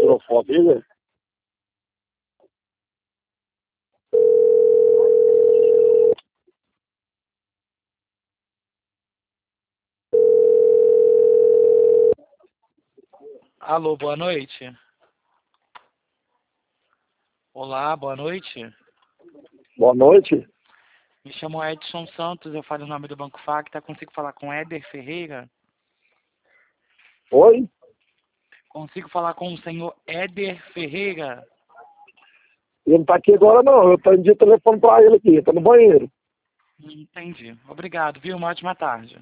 tirou foto aí, velho? Alô, boa noite. Olá, boa noite. Boa noite. Me chamo Edson Santos, eu falo o nome do Banco Facta. Consigo falar com Éder Ferreira? Oi? Consigo falar com o senhor Éder Ferreira? Ele não tá aqui agora, não. Eu prendi o telefone pra ele aqui. Tá no banheiro. Entendi. Obrigado, viu? Uma ótima tarde.